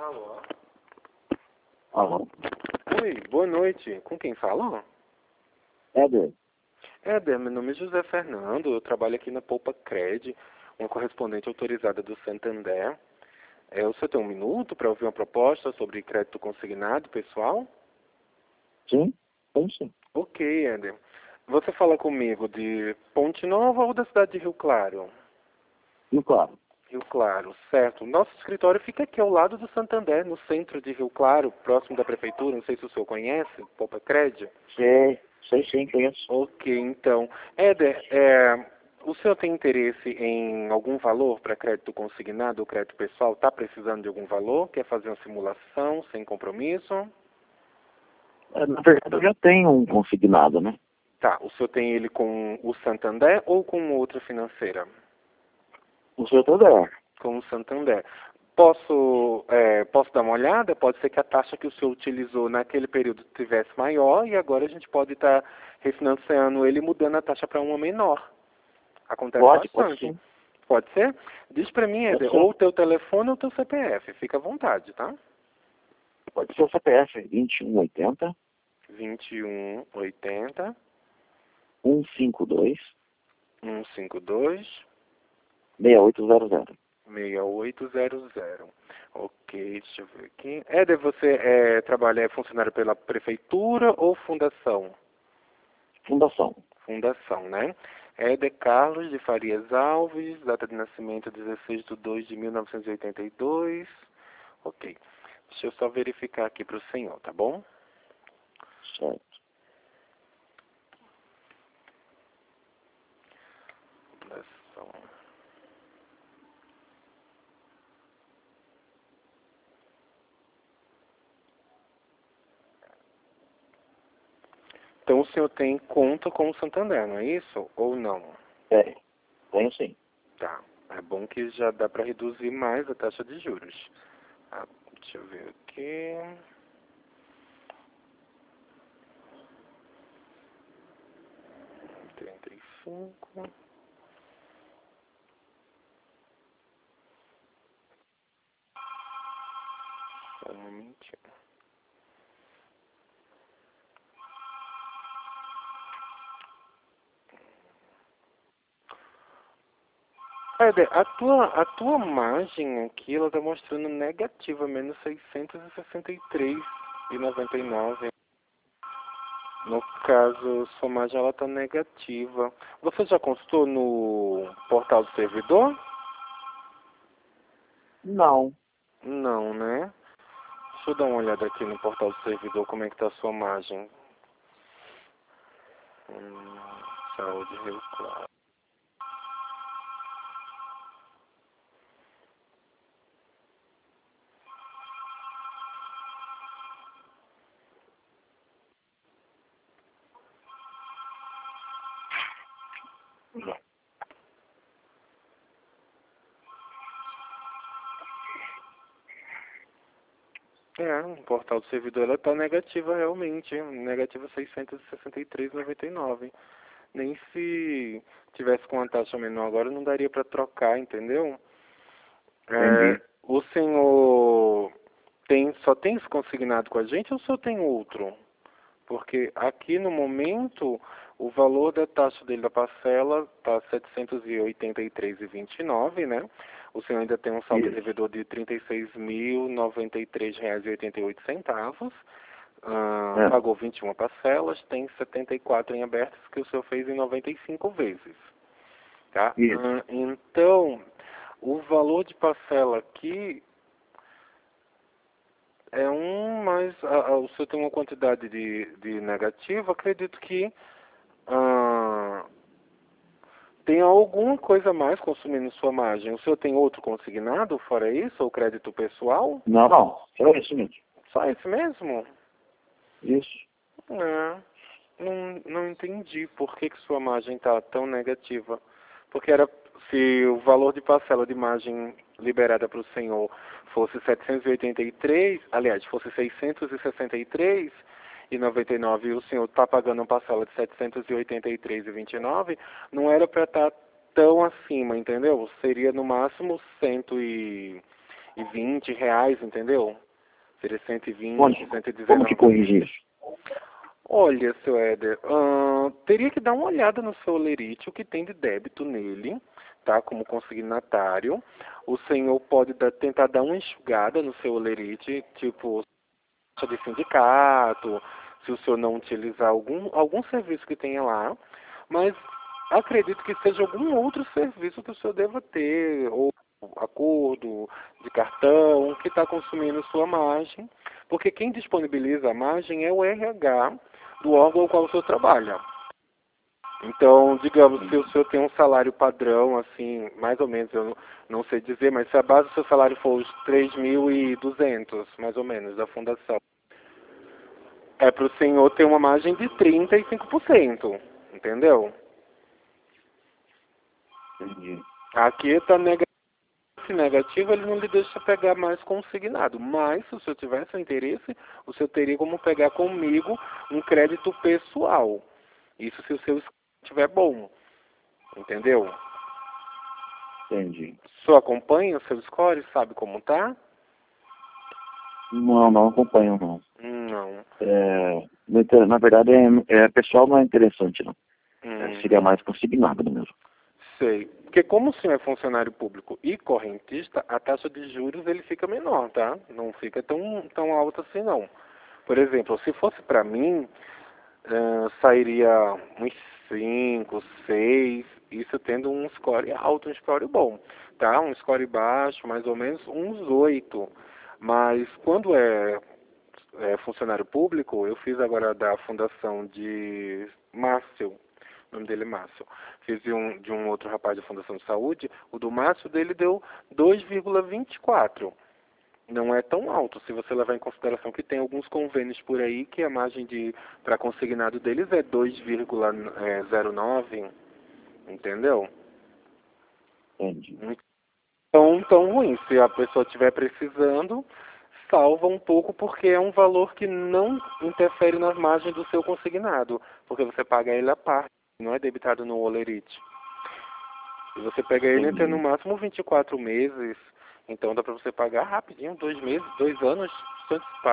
Alô? Alô? Oi, boa noite. Com quem fala? Éder? Éder, meu nome é José Fernando. Eu trabalho aqui na Poupa Cred, uma correspondente autorizada do Santander. O senhor tem um minuto para ouvir uma proposta sobre crédito consignado, pessoal? Sim? Sim. Ok, Éder. Você fala comigo de Ponte Nova ou da cidade de Rio Claro? E claro. Rio Claro, certo. Nosso escritório fica aqui ao lado do Santander, no centro de Rio Claro, próximo da prefeitura. Não sei se o senhor conhece, Poupa Cred. Sei sim, conheço. Ok, então. Éder, o senhor tem interesse em algum valor para crédito consignado ou crédito pessoal? Está precisando de algum valor? Quer fazer uma simulação sem compromisso? Na verdade, eu já tenho um consignado, né? Tá, o senhor tem ele com o Santander ou com outra financeira? O seu Todor. Com o Santander. Posso dar uma olhada? Pode ser que a taxa que o senhor utilizou naquele período tivesse maior e agora a gente pode estar refinanciando ele e mudando a taxa para uma menor. Acontece Pode bastante. sim. Pode ser? Diz para mim, Pode Éder, ser. ou o teu telefone ou o teu CPF. Fica à vontade, tá? Pode ser o CPF 2180 2180 152 152 6800. 6800. Ok, deixa eu ver aqui. Éder, você é funcionário pela prefeitura ou fundação? Fundação. Fundação, né? Éder Carlos de Farias Alves, data de nascimento 16 de 2 de 1982. Ok. Deixa eu só verificar aqui para o senhor, tá bom? Certo. Fundação. Então o senhor tem conta com o Santander, não é isso? Ou não? Tenho sim. Tá. É bom que já dá para reduzir mais a taxa de juros. Deixa eu ver aqui. Trinta e cinco. Só um momentinho. Éder, a tua margem aqui, ela tá mostrando negativa, menos 663,99. No caso, sua margem ela tá negativa. Você já consultou no portal do servidor? Não. Não, né? Deixa eu dar uma olhada aqui no portal do servidor, como é que tá a sua margem. Saúde Rio Claro. O portal do servidor ela tá negativa realmente, negativa 663,99. Nem se tivesse com uma taxa menor agora não daria para trocar, entendeu? Entendi. O senhor só tem isso consignado com a gente ou o senhor tem outro? Porque aqui no momento o valor da taxa dele da parcela está R$ 783,29, né? O senhor ainda tem um saldo Isso. devedor de R$ 36.093,88. Pagou 21 parcelas, tem 74 em abertas que o senhor fez em 95 vezes. Tá? Isso. Então, o valor de parcela aqui mas o senhor tem uma quantidade de negativo, acredito que tem alguma coisa a mais consumindo sua margem. O senhor tem outro consignado fora isso, ou crédito pessoal? Não. É isso mesmo. Só esse mesmo? Isso. Não entendi por que sua margem está tão negativa. Porque se o valor de parcela de margem liberada para o senhor fosse 783, aliás, fosse 663,99 e o senhor está pagando uma parcela de 783,29, não era para estar tão acima, entendeu? Seria no máximo 100 R$ 120, entendeu? Seria 120, Como que 119. corrige isso? Olha, seu Éder, teria que dar uma olhada no seu olerite, o que tem de débito nele, tá? Como consignatário. O senhor pode tentar dar uma enxugada no seu olerite, tipo, taxa de sindicato, se o senhor não utilizar algum serviço que tenha lá, mas acredito que seja algum outro serviço que o senhor deva ter, ou acordo de cartão, que está consumindo sua margem, porque quem disponibiliza a margem é o RH do órgão ao qual o senhor trabalha. Então, digamos, se o senhor tem um salário padrão, assim, mais ou menos, eu não sei dizer, mas se a base do seu salário for os 3.200, mais ou menos, da fundação, é para o senhor ter uma margem de 35%, entendeu? Entendi. Aqui está negativo. Se negativo, ele não lhe deixa pegar mais consignado. Mas, se o senhor tivesse interesse, o senhor teria como pegar comigo um crédito pessoal. Isso se o seu score estiver bom. Entendeu? Entendi. O senhor acompanha o seu score? Sabe como tá? Não acompanho, não. Não. Na verdade, pessoal não é interessante, não. Hum. Seria mais consignado mesmo. Sei. Porque como o senhor é funcionário público e correntista, a taxa de juros ele fica menor, tá? Não fica tão alta assim, não. Por exemplo, se fosse para mim, sairia uns 5, 6, isso tendo um score alto, um score bom, tá? Um score baixo, mais ou menos uns 8. Mas quando é funcionário público, eu fiz agora da fundação de Márcio, o nome dele é Márcio. Fiz de um outro rapaz da Fundação de Saúde, o do Márcio dele deu 2,24. Não é tão alto, se você levar em consideração que tem alguns convênios por aí que a margem para consignado deles é 2,09, entendeu? Entendi. Tão ruim. Se a pessoa estiver precisando, salva um pouco porque é um valor que não interfere nas margens do seu consignado, porque você paga ele à parte, não é debitado no olerite. E você pega ele até no máximo 24 meses, então dá para você pagar rapidinho, 2 meses, 2 anos, só antecipado.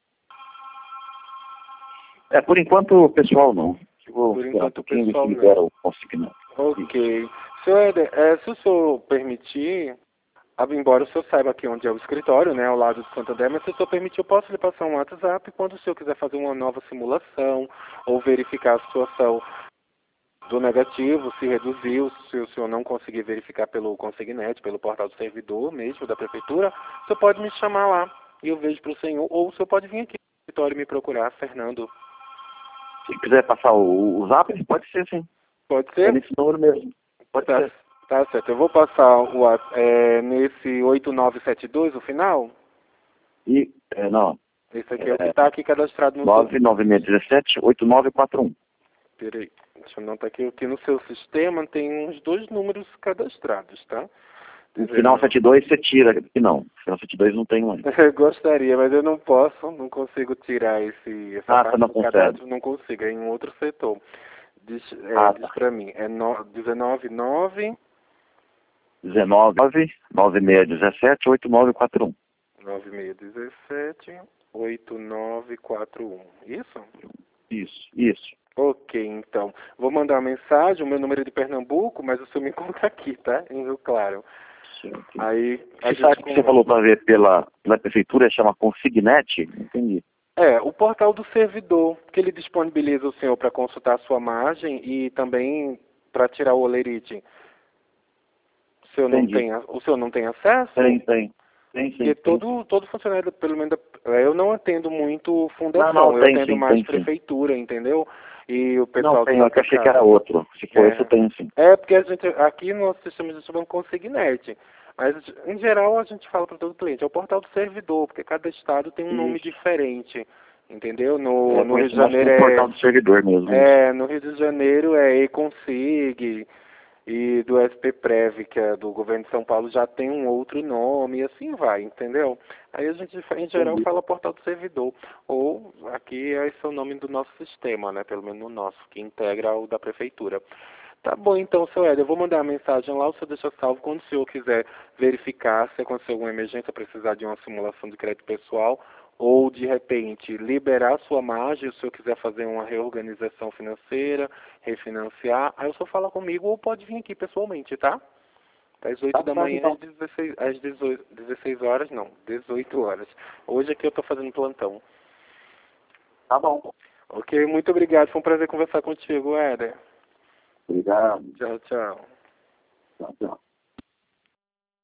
Por enquanto, pessoal, não. Por enquanto, o pessoal não. Libera o consignado. Ok. Senhor Éder, se o senhor permitir, embora o senhor saiba aqui onde é o escritório, né, ao lado do Santander, mas se o senhor permitir, eu posso lhe passar um WhatsApp quando o senhor quiser fazer uma nova simulação ou verificar a situação do negativo, se reduziu, se o senhor não conseguir verificar pelo Consignet, pelo portal do servidor mesmo da prefeitura, o senhor pode me chamar lá e eu vejo para o senhor, ou o senhor pode vir aqui no escritório e me procurar, Fernando. Se quiser passar o zap, pode ser sim. Pode ser? É nesse número mesmo. Pode ser. Tá certo. Eu vou passar nesse 8972, o final? Não. Esse aqui é o que está aqui cadastrado no 99617-8941. Peraí, deixa eu anotar aqui no seu sistema tem uns 2 números cadastrados, tá? O final 72 você tira, que não. O final 72 não tem mais. Eu gostaria, mas eu não consigo tirar essa parte não do consegue. cadastro, não consigo, é em um outro setor. Diz pra mim, é 199 19-9617-8941. 9617-8941. Isso? Isso. Ok, então. Vou mandar uma mensagem, o meu número é de Pernambuco, mas o senhor me encontra aqui, tá? Em Rio Claro. Certo. Aí, Você sabe que você falou para ver pela prefeitura, chama Consignet? Entendi. O portal do servidor, que ele disponibiliza o senhor para consultar a sua margem e também para tirar o olerite. O senhor não tem acesso? Tem. Porque todo funcionário, pelo menos, eu não atendo muito fundação, eu atendo mais prefeitura, entendeu? E o pessoal... Não, tem, eu achei que era outro. Se for esse, tem sim. Porque aqui no nosso sistema a gente chama Consignet. Mas, em geral, a gente fala para todo cliente, é o portal do servidor, porque cada estado tem um nome diferente, entendeu? No Rio de Janeiro é o portal do servidor mesmo. No Rio de Janeiro é e-consig, e do SP-Prev, que é do governo de São Paulo, já tem um outro nome, e assim vai, entendeu? Aí a gente, em geral, fala portal do servidor. Ou, aqui, esse é o nome do nosso sistema, né? Pelo menos no nosso, que integra o da prefeitura. Tá bom, então, seu Éder, eu vou mandar a mensagem lá, o senhor deixa salvo. Quando o senhor quiser verificar se aconteceu alguma emergência, precisar de uma simulação de crédito pessoal, ou, de repente, liberar a sua margem, se o senhor quiser fazer uma reorganização financeira, refinanciar, aí o senhor fala comigo ou pode vir aqui pessoalmente, tá? Das 8 Tá da certo, manhã então. às 16 horas, não, 18 horas. Hoje aqui eu estou fazendo plantão. Tá bom. Ok, muito obrigado, foi um prazer conversar contigo, Éder. Obrigado. Tchau, tchau. Tchau, tchau.